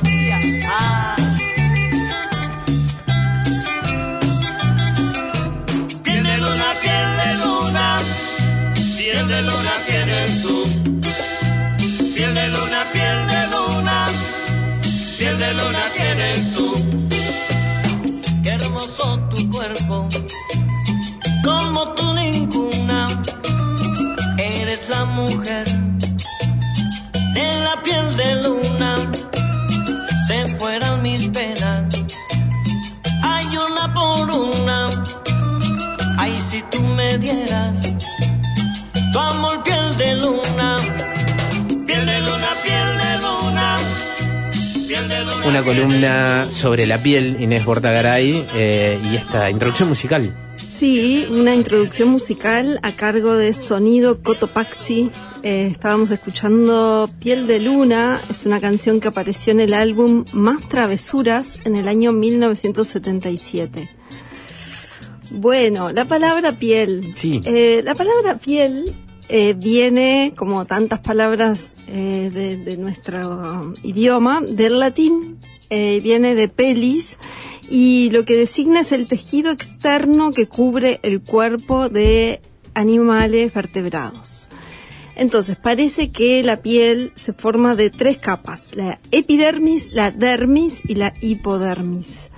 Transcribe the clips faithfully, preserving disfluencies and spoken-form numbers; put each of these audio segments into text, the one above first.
día. Ah. Piel de luna, piel de luna, piel de luna tienes tú. Piel de luna, piel de luna, piel de luna tienes tú. Qué hermoso tu cuerpo, como tú ninguna. Eres la mujer de la piel de luna. Se fueran mis penas, hay una por una. Ay, si tú me dieras tu amor, piel de luna. Piel de luna, piel de luna, piel de luna. Una columna sobre la piel, Inés Bortagaray, eh, y esta introducción musical. Sí, una introducción musical a cargo de Sonido Cotopaxi. Eh, estábamos escuchando Piel de Luna, es una canción que apareció en el álbum Más Travesuras en el año mil novecientos setenta y siete. Bueno, la palabra piel. Sí. Eh, la palabra piel eh, viene, como tantas palabras eh, de, de nuestro idioma, del latín. Eh, viene de pelis y lo que designa es el tejido externo que cubre el cuerpo de animales vertebrados. Entonces, parece que la piel se forma de tres capas: la epidermis, la dermis y la hipodermis.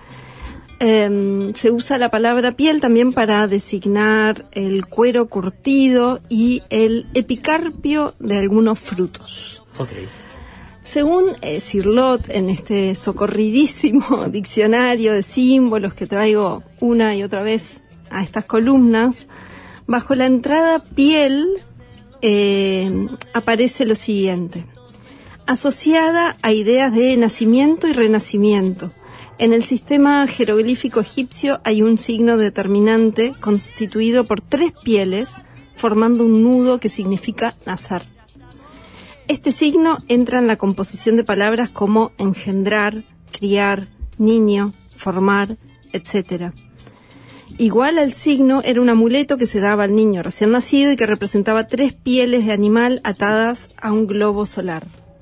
Eh, se usa la palabra piel también para designar el cuero curtido y el epicarpio de algunos frutos. Okay. Según eh, Cirlot, en este socorridísimo diccionario de símbolos que traigo una y otra vez a estas columnas, bajo la entrada piel eh, aparece lo siguiente: asociada a ideas de nacimiento y renacimiento. En el sistema jeroglífico egipcio hay un signo determinante constituido por tres pieles, formando un nudo que significa nacer. Este signo entra en la composición de palabras como engendrar, criar, niño, formar, etcétera. Igual al signo era un amuleto que se daba al niño recién nacido y que representaba tres pieles de animal atadas a un globo solar.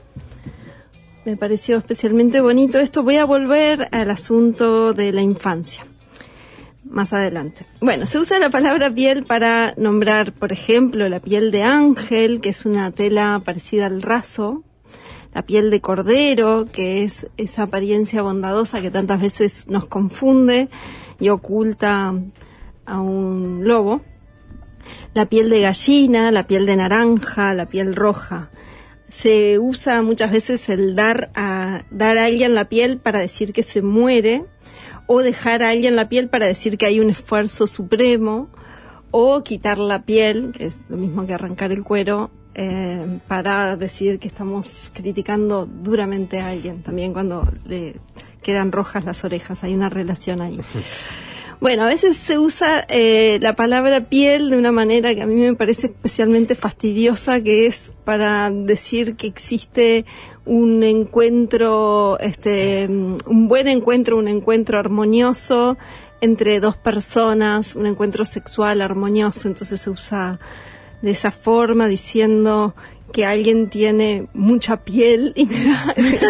Me pareció especialmente bonito esto. Voy a volver al asunto de la infancia más adelante. Bueno, se usa la palabra piel para nombrar, por ejemplo, la piel de ángel, que es una tela parecida al raso, la piel de cordero, que es esa apariencia bondadosa que tantas veces nos confunde y oculta a un lobo, la piel de gallina, la piel de naranja, la piel roja. Se usa muchas veces el dar a, dar a alguien la piel para decir que se muere, o dejar a alguien la piel para decir que hay un esfuerzo supremo, o quitar la piel, que es lo mismo que arrancar el cuero, eh, para decir que estamos criticando duramente a alguien, también cuando le quedan rojas las orejas, hay una relación ahí. Bueno, a veces se usa eh, la palabra piel de una manera que a mí me parece especialmente fastidiosa, que es para decir que existe un encuentro, este, un buen encuentro, un encuentro armonioso entre dos personas, un encuentro sexual armonioso. Entonces se usa de esa forma, diciendo que alguien tiene mucha piel y me da,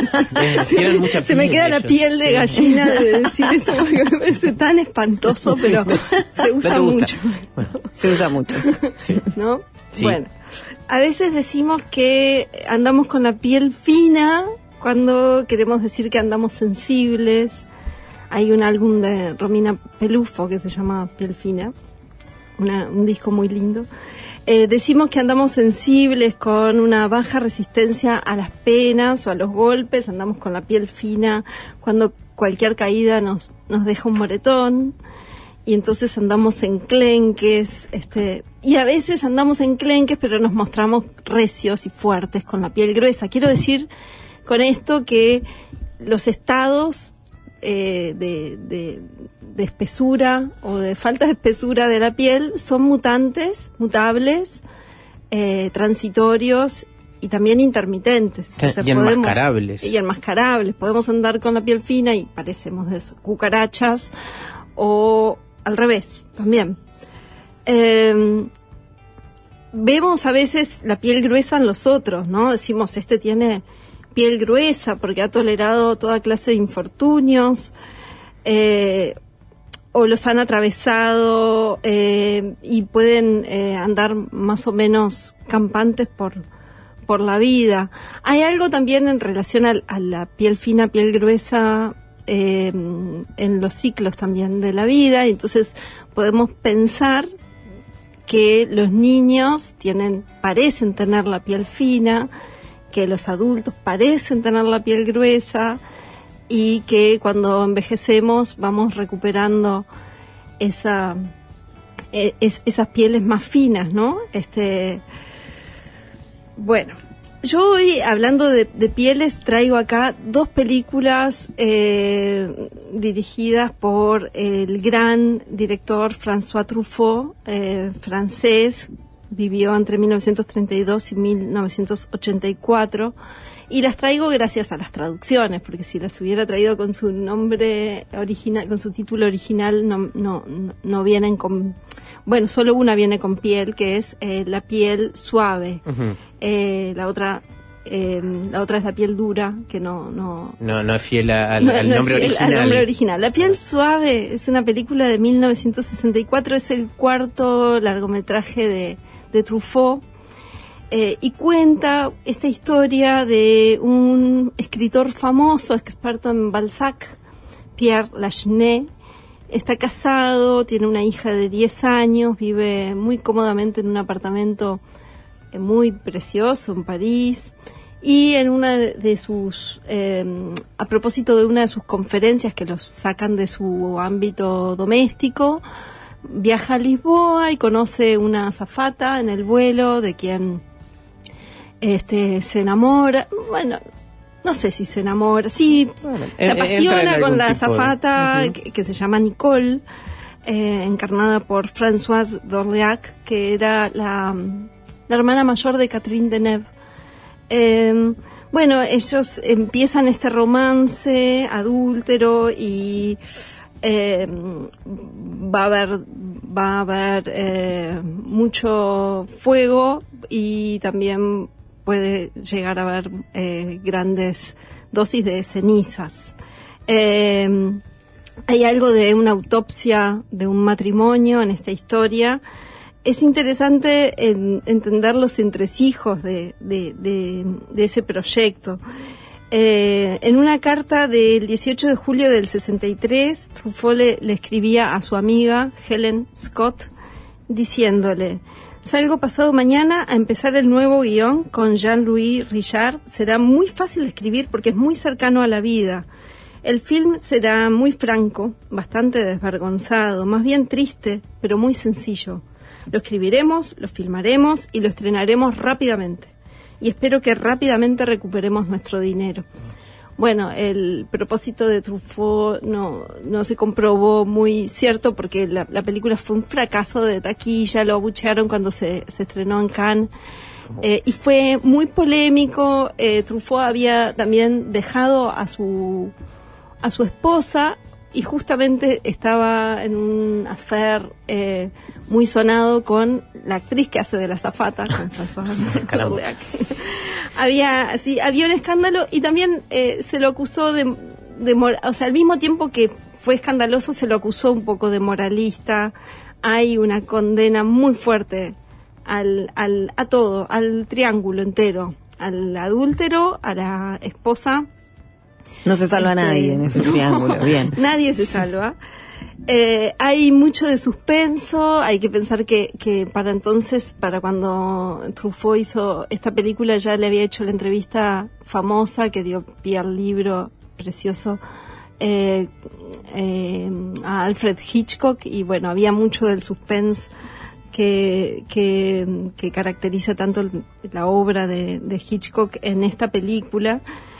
se, mucha se me queda ellos. La piel de sí. gallina de decir esto porque me parece tan espantoso, pero se usa mucho. Bueno, se usa mucho. Sí. ¿No? Sí. Bueno, a veces decimos que andamos con la piel fina cuando queremos decir que andamos sensibles. Hay un álbum de Romina Pelufo que se llama Piel Fina, una, un disco muy lindo. Eh, decimos que andamos sensibles, con una baja resistencia a las penas o a los golpes, andamos con la piel fina cuando cualquier caída nos, nos deja un moretón, y entonces andamos enclenques, este, y a veces andamos enclenques pero nos mostramos recios y fuertes con la piel gruesa. Quiero decir con esto que los estados eh, de, de, de espesura o de falta de espesura de la piel son mutantes, mutables, eh, transitorios y también intermitentes. O sea, y podemos, enmascarables. Y enmascarables. Podemos andar con la piel fina y parecemos de cucarachas, o al revés también. Eh, vemos a veces la piel gruesa en los otros, ¿no? Decimos, este tiene piel gruesa porque ha tolerado toda clase de infortunios, eh, o los han atravesado eh, y pueden eh, andar más o menos campantes por, por la vida. Hay algo también en relación a, a la piel fina, piel gruesa, eh, en los ciclos también de la vida, y entonces podemos pensar que los niños tienen, parecen tener la piel fina, que los adultos parecen tener la piel gruesa, y que cuando envejecemos vamos recuperando esa es, esas pieles más finas, ¿no? Este, bueno, yo hoy, hablando de, de pieles, traigo acá dos películas eh, dirigidas por el gran director François Truffaut, eh, francés, vivió entre mil novecientos treinta y dos y mil novecientos ochenta y cuatro, y las traigo gracias a las traducciones, porque si las hubiera traído con su nombre original, con su título original, no, no, no vienen con, bueno, solo una viene con piel, que es eh, La piel suave. Uh-huh. eh, la otra eh, la otra es La piel dura, que no no no, no es fiel al, no, al no nombre es fiel original. Al nombre original. La piel suave es una película de mil novecientos sesenta y cuatro, es el cuarto largometraje de, de Truffaut. Eh, y cuenta esta historia de un escritor famoso, experto en Balzac, Pierre Lachesnais. Está casado, tiene una hija de diez años, vive muy cómodamente en un apartamento eh, muy precioso en París, y en una de, de sus, eh, a propósito de una de sus conferencias que los sacan de su ámbito doméstico, viaja a Lisboa y conoce una azafata en el vuelo de quien este se enamora. Bueno, no sé si se enamora, sí, bueno, se apasiona con la azafata de... uh-huh. que, que se llama Nicole, eh, encarnada por Françoise d'Orléac, que era la, la hermana mayor de Catherine Deneuve. Eh, bueno, ellos empiezan este romance adúltero y eh, va a haber va a haber eh, mucho fuego, y también puede llegar a haber eh, grandes dosis de cenizas. Eh, hay algo de una autopsia de un matrimonio en esta historia. Es interesante en, entender los entresijos de, de, de, de ese proyecto. Eh, en una carta del dieciocho de julio del sesenta y tres, Truffaut le, le escribía a su amiga Helen Scott diciéndole: salgo pasado mañana a empezar el nuevo guión con Jean-Louis Richard. Será muy fácil de escribir porque es muy cercano a la vida. El film será muy franco, bastante desvergonzado, más bien triste, pero muy sencillo. Lo escribiremos, lo filmaremos y lo estrenaremos rápidamente. Y espero que rápidamente recuperemos nuestro dinero. Bueno, el propósito de Truffaut no, no se comprobó muy cierto, porque la, la película fue un fracaso de taquilla, lo abuchearon cuando se, se estrenó en Cannes, eh, y fue muy polémico. eh, Truffaut había también dejado a su, a su esposa, y justamente estaba en un affair eh, muy sonado con la actriz que hace de la azafata, con François d'Orléac. había, sí, había un escándalo, y también eh, se lo acusó de, de, o sea, al mismo tiempo que fue escandaloso, se lo acusó un poco de moralista. Hay una condena muy fuerte al, al, a todo, al triángulo entero, al adúltero, a la esposa. No se salva este, nadie en ese triángulo, bien. Nadie se salva. Eh, hay mucho de suspenso. Hay que pensar que, que para entonces, para cuando Truffaut hizo esta película, ya le había hecho la entrevista famosa que dio pie al libro precioso eh, eh, a Alfred Hitchcock, y bueno, había mucho del suspense que, que, que caracteriza tanto el, la obra de, de Hitchcock en esta película.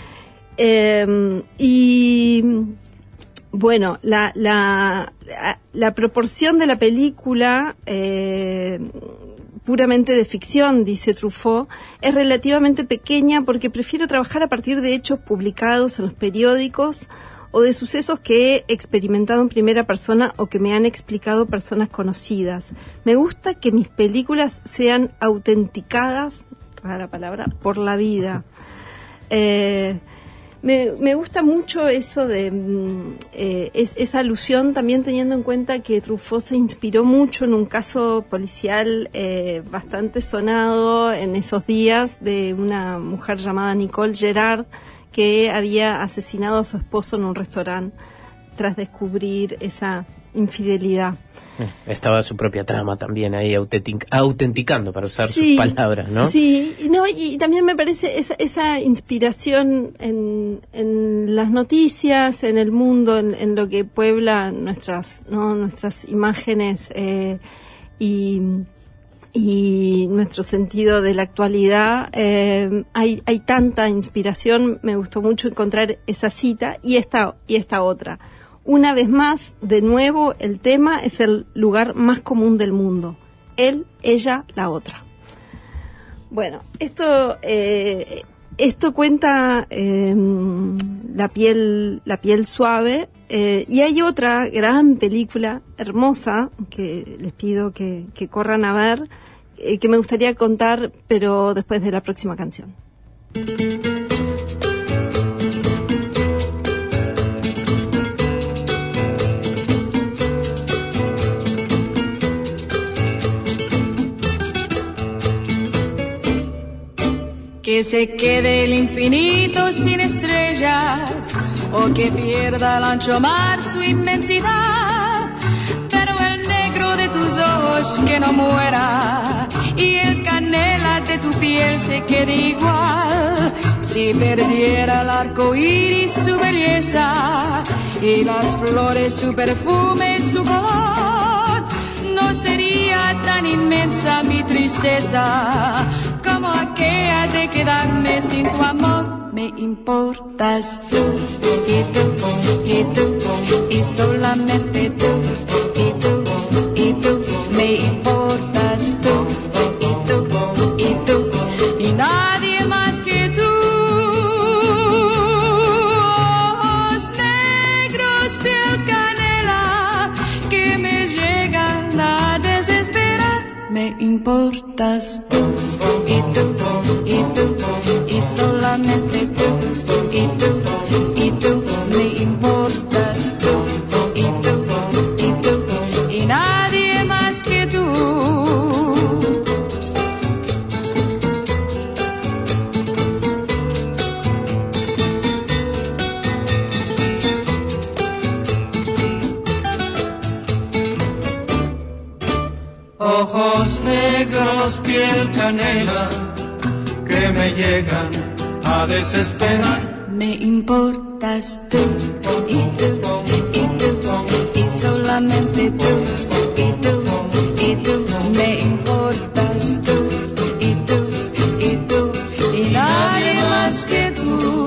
Eh, y bueno, la, la, la, la proporción de la película, eh, puramente de ficción, dice Truffaut, es relativamente pequeña porque prefiero trabajar a partir de hechos publicados en los periódicos o de sucesos que he experimentado en primera persona o que me han explicado personas conocidas. Me gusta que mis películas sean autenticadas, rara palabra, por la vida. Eh, me, me gusta mucho eso de eh, es, esa alusión, también teniendo en cuenta que Truffaut se inspiró mucho en un caso policial eh, bastante sonado en esos días, de una mujer llamada Nicole Gerard, que había asesinado a su esposo en un restaurante tras descubrir esa infidelidad. Estaba su propia trama también ahí autentic, autenticando, para usar sí, sus palabras, ¿no? Sí, no, y también me parece esa, esa inspiración en, en las noticias, en el mundo, en, en lo que puebla nuestras, ¿no? nuestras imágenes eh, y, y nuestro sentido de la actualidad. Eh, hay, hay tanta inspiración, me gustó mucho encontrar esa cita y esta, y esta otra. Una vez más, de nuevo, el tema es el lugar más común del mundo. Él, ella, la otra. Bueno, esto eh, esto cuenta eh, la piel la piel suave eh, y hay otra gran película hermosa que les pido que, que corran a ver, eh, que me gustaría contar, pero después de la próxima canción. Que se quede el infinito sin estrellas, o que pierda el ancho mar su inmensidad, pero el negro de tus ojos que no muera, y el canela de tu piel se quede igual. Si perdiera el arco iris su belleza, y las flores su perfume, su color, no sería tan inmensa mi tristeza como aquella de quedarme sin tu amor. Me importas tú, y tú, y tú, y solamente tú, y tú, y tú. Me importas tú, y tú, y tú, y nadie más que tú. Ojos negros, piel canela, que me llegan a desesperar. Me importas tú, y tú, y tú, y solamente tú, y tú, y tú. Me importas tú, y tú, y tú, y nadie más que tú. Ojos negros, piel canela, que me llegan a desesperar. Me importas tú, y tú, y tú, y solamente tú, y tú, y tú. Me importas tú, y tú, y tú, y nadie más que tú.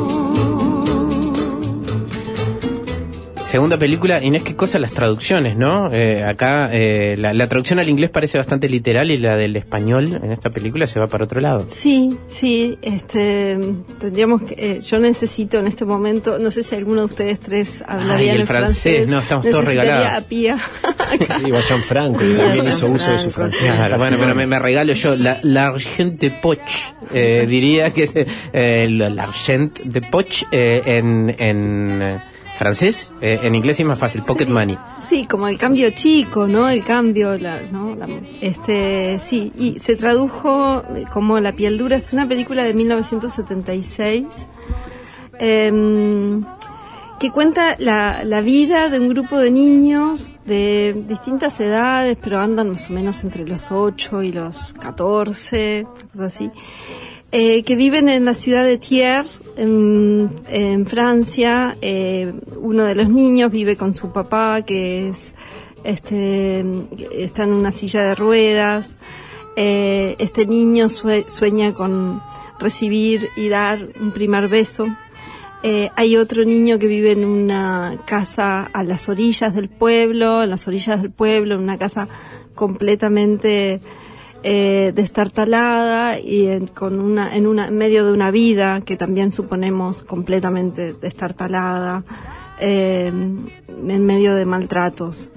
Segunda película, Inés, qué cosa las traducciones, ¿no? Eh, acá eh, la, la traducción al inglés parece bastante literal y la del español en esta película se va para otro lado. Sí, sí, este, tendríamos que, eh, yo necesito en este momento, no sé si alguno de ustedes tres hablaría el en francés, francés. no, estamos todos regalados. A Pía. Sí, Jean Franco Sí, también Jean hizo uso de su Franco, francés. Claro, bueno, pero me, me regalo yo la, l'argent de poche, eh, diría que es eh, l'argent de poche eh, en, en eh, francés, eh, en inglés es más fácil, pocket Sí. money. Sí, como el cambio chico, ¿no? El cambio, la, ¿no? La, este, sí, y se tradujo como La piel dura. Es una película de mil novecientos setenta y seis eh, que cuenta la, la vida de un grupo de niños de distintas edades, pero andan más o menos entre los ocho y los catorce, cosas así. Eh, que viven en la ciudad de Thiers, en, en Francia. Eh, uno de los niños vive con su papá, que es este está en una silla de ruedas. Eh, este niño sue- sueña con recibir y dar un primer beso. Eh, hay otro niño que vive en una casa a las orillas del pueblo, en las orillas del pueblo, en una casa completamente Eh, destartalada y en, con una, en, una, en medio de una vida que también suponemos completamente destartalada, eh, en medio de maltratos.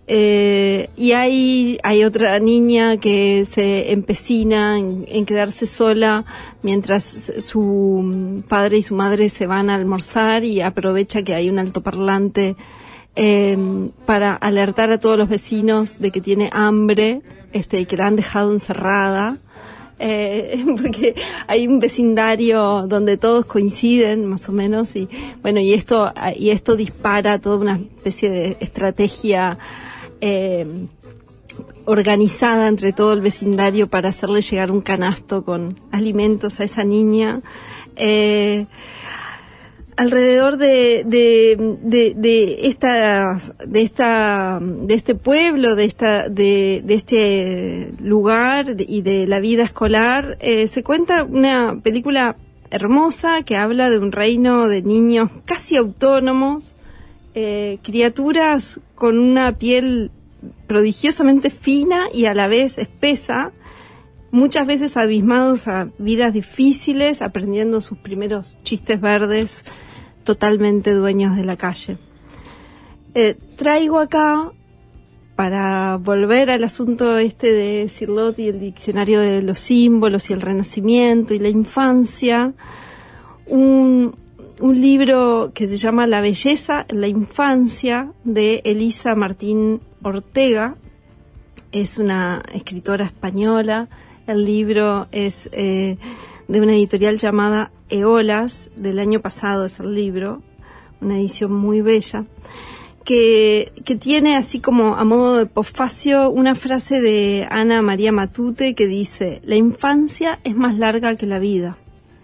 Eh, y hay, hay otra niña que se empecina en, en quedarse sola mientras su padre y su madre se van a almorzar, y aprovecha que hay un altoparlante eh, para alertar a todos los vecinos de que tiene hambre, este, y que la han dejado encerrada. Eh, porque hay un vecindario donde todos coinciden más o menos, y bueno, y esto y esto dispara toda una especie de estrategia eh, organizada entre todo el vecindario para hacerle llegar un canasto con alimentos a esa niña. Eh, alrededor de de de de esta de esta de este pueblo, de esta de de este lugar y de la vida escolar, eh, se cuenta una película hermosa que habla de un reino de niños casi autónomos, eh, criaturas con una piel prodigiosamente fina y a la vez espesa, muchas veces abismados a vidas difíciles, aprendiendo sus primeros chistes verdes, totalmente dueños de la calle. Eh, traigo acá, para volver al asunto este de Cirlot y el diccionario de los símbolos y el renacimiento y la infancia, un, un libro que se llama La belleza en la infancia, de Elisa Martín Ortega. Es una escritora española. El libro es eh, de una editorial llamada Eolas, del año pasado es el libro, una edición muy bella, que, que tiene así como a modo de posfacio una frase de Ana María Matute que dice: la infancia es más larga que la vida.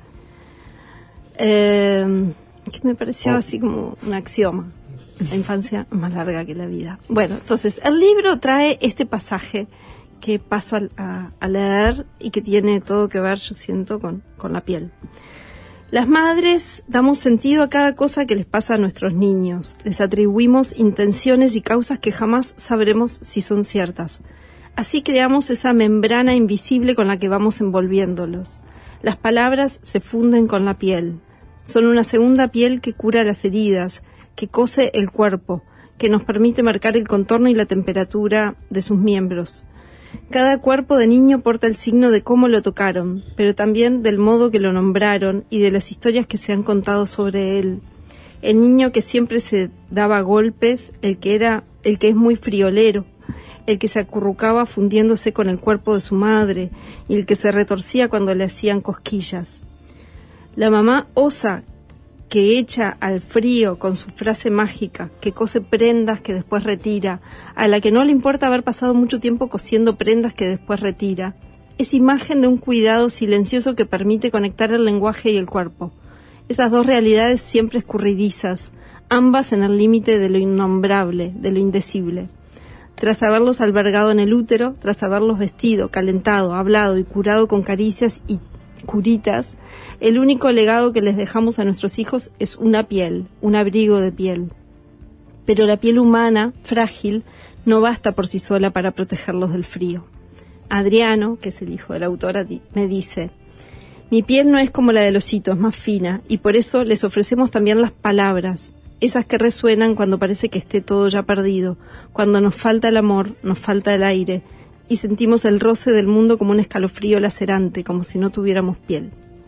Eh, que me pareció así como un axioma. La infancia es más larga que la vida. Bueno, entonces el libro trae este pasaje que paso a, a, a leer y que tiene todo que ver, yo siento, con, con la piel. Las madres damos sentido a cada cosa que les pasa a nuestros niños. Les atribuimos intenciones y causas que jamás sabremos si son ciertas. Así creamos esa membrana invisible con la que vamos envolviéndolos. Las palabras se funden con la piel. Son una segunda piel que cura las heridas, que cose el cuerpo, que nos permite marcar el contorno y la temperatura de sus miembros. Cada cuerpo de niño porta el signo de cómo lo tocaron, pero también del modo que lo nombraron y de las historias que se han contado sobre él. El niño que siempre se daba golpes, el que era, el que es muy friolero, el que se acurrucaba fundiéndose con el cuerpo de su madre y el que se retorcía cuando le hacían cosquillas. La mamá osa, que echa al frío con su frase mágica, que cose prendas que después retira, a la que no le importa haber pasado mucho tiempo cosiendo prendas que después retira, es imagen de un cuidado silencioso que permite conectar el lenguaje y el cuerpo. Esas dos realidades siempre escurridizas, ambas en el límite de lo innombrable, de lo indecible. Tras haberlos albergado en el útero, tras haberlos vestido, calentado, hablado y curado con caricias y curitas, el único legado que les dejamos a nuestros hijos es una piel, un abrigo de piel. Pero la piel humana, frágil, no basta por sí sola para protegerlos del frío. Adriano, que es el hijo de la autora, me dice: mi piel no es como la del osito, es más fina, y por eso les ofrecemos también las palabras, esas que resuenan cuando parece que esté todo ya perdido, cuando nos falta el amor, nos falta el aire, y sentimos el roce del mundo como un escalofrío lacerante, como si no tuviéramos piel.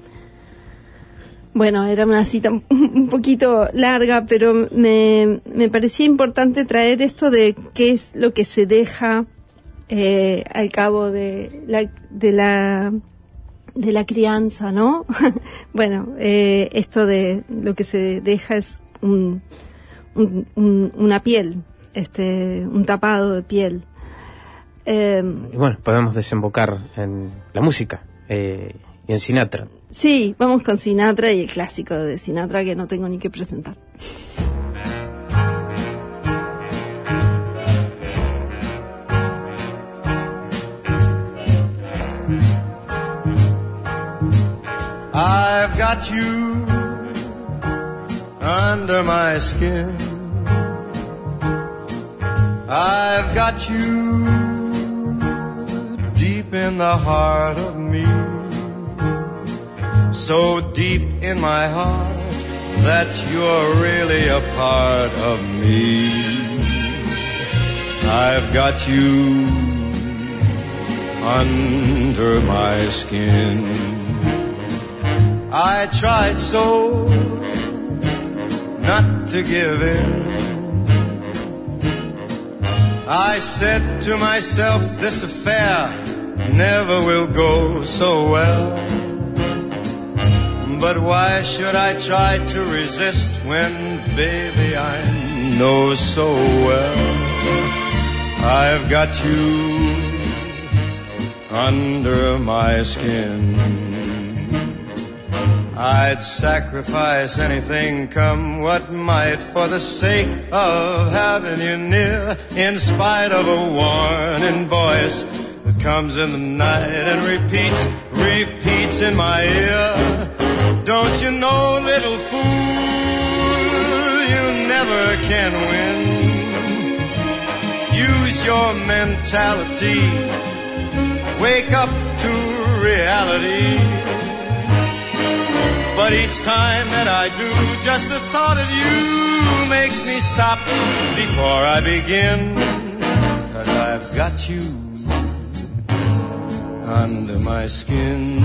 Bueno, era una cita un poquito larga, pero me, me parecía importante traer esto de qué es lo que se deja eh, al cabo de la, de la de la crianza, ¿no? Bueno, eh, esto de lo que se deja es un, un, un, una piel, este, un tapado de piel. Eh, y bueno, podemos desembocar en la música eh, y en Sinatra. Sí, vamos con Sinatra y el clásico de Sinatra que no tengo ni que presentar. I've got you under my skin. I've got you deep in the heart of me, so deep in my heart that you're really a part of me. I've got you under my skin. I tried so not to give in. I said to myself, this affair never will go so well. But why should I try to resist when, baby, I know so well I've got you under my skin. I'd sacrifice anything, come what might, for the sake of having you near, in spite of a warning voice that comes in the night and repeats, repeats in my ear. Don't you know, little fool, you never can win. Use your mentality, wake up to reality. But each time that I do, just the thought of you makes me stop before I begin. 'Cause I've got you under my skin.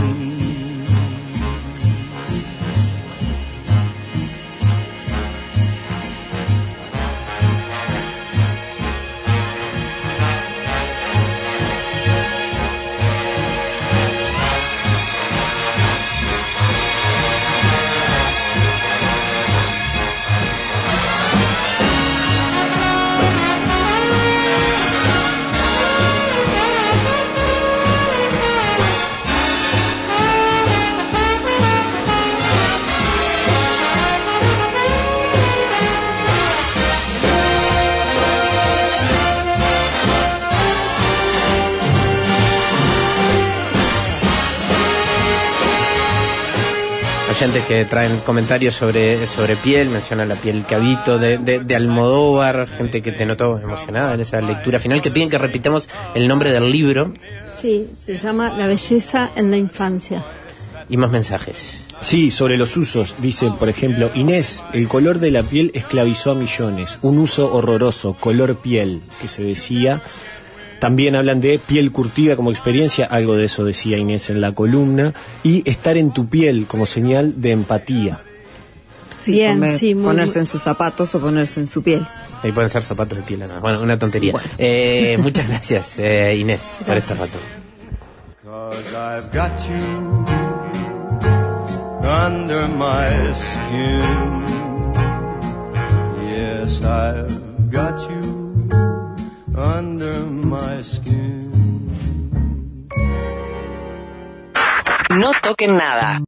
Oyentes que traen comentarios sobre, sobre piel, mencionan la piel Cabito de, de, de Almodóvar, gente que te notó emocionada en esa lectura final, que piden que repitamos el nombre del libro. Sí, se llama La belleza en la infancia. Y más mensajes. Sí, sobre los usos, dice, por ejemplo, Inés, el color de la piel esclavizó a millones, un uso horroroso, color piel, que se decía. También hablan de piel curtida como experiencia, algo de eso decía Inés en la columna, y estar en tu piel como señal de empatía. Sí, Bien, comer, sí, muy ponerse bien. en sus zapatos o ponerse en su piel. Ahí pueden ser zapatos de piel, ¿no? Bueno, una tontería. Bueno. Eh, muchas gracias, eh, Inés, por este rato. 'Cause I've got you under my skin. Yes, I've got you under my skin. No toquen nada.